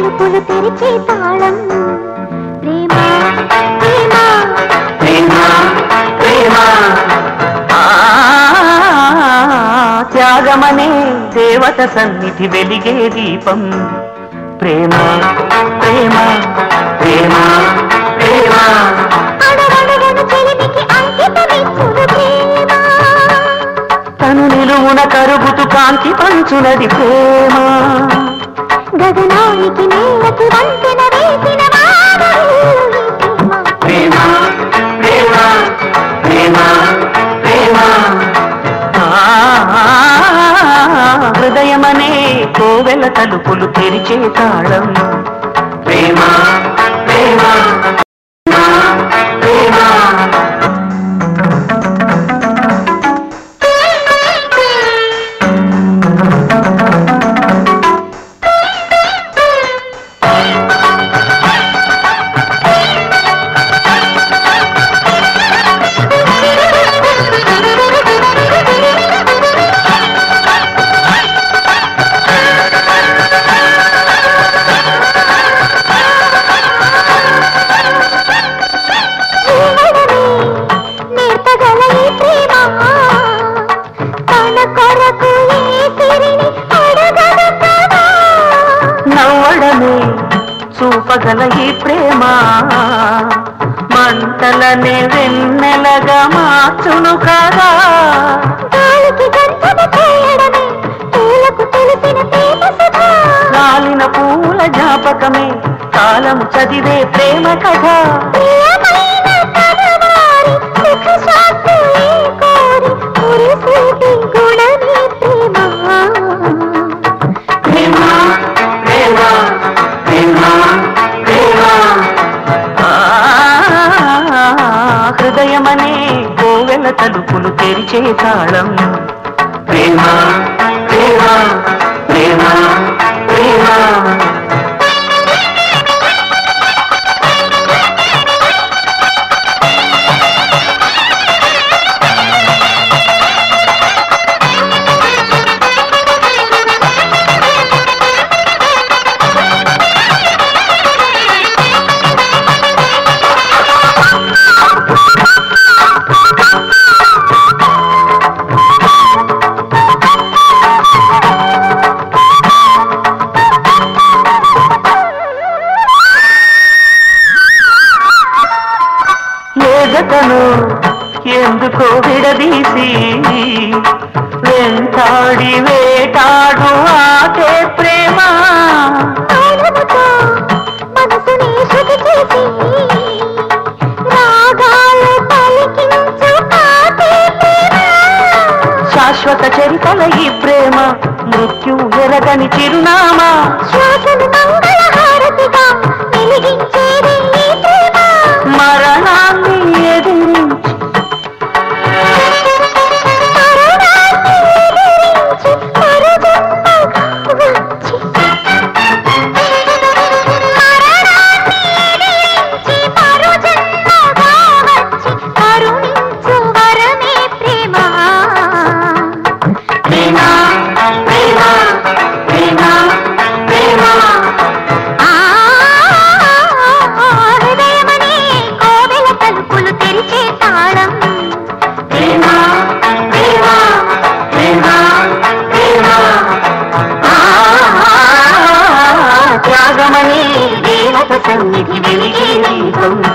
తలుపులు తెరిచే తాళం ప్రేమ ప్రేమ ప్రేమ ప్రేమ త్యాగమనే దేవత సన్నిధి వెలిగే దీపం ప్రేమ ప్రేమ ప్రేమ ప్రేమ అడగడగను చెలిమికి అంకితమిచ్చును ప్రేమ తను నిలువున కరుగుతూ కాంతి పంచునది ప్రేమ గగనానికి నేలకి వంతెన వేసిన ప్రేమ ప్రేమ ప్రేమ ప్రేమ హృదయమనే కోవెల తలుపులు తెరిచే తాళం ప్రేమ ప్రేమ ప్రేమ నవ్వడమే చూపగల ఈ ప్రేమ మంటలనే వెన్నెలగా మార్చును కదా రాలిన పూల జ్ఞాపకమే కాలము చదివే ప్రేమ కథ హృదయమనే కోవెల తలుపులు తెరిచే తాళం ప్రేమ ప్రేమ ప్రేమ ప్రేమ జతను ఎందుకో విడదీసి వెంటాడి వేటాడు ఆటే ప్రేమ శాశ్వత చరితల ఈ ప్రేమ మృత్యు ఎరగని చిరునామా మరణాన్ని ఎదిరించి త్యాగమనే దేవత సన్నిధి వెలిగే దీపం